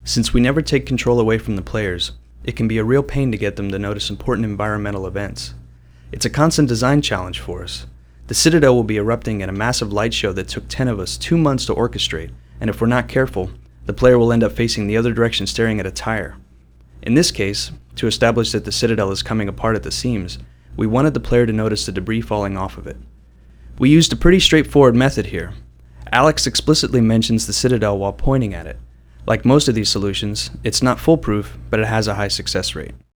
Since we never take control away from the players, it can be a real pain to get them to notice important environmental events. It's a constant design challenge for us. The Citadel will be erupting in a massive light show that took 10 of us 2 months to orchestrate, and if we're not careful, the player will end up facing the other direction staring at a tire. In this case, to establish that the Citadel is coming apart at the seams, we wanted the player to notice the debris falling off of it. We used a pretty straightforward method here. Alex explicitly mentions the Citadel while pointing at it. Like most of these solutions, it's not foolproof, but it has a high success rate.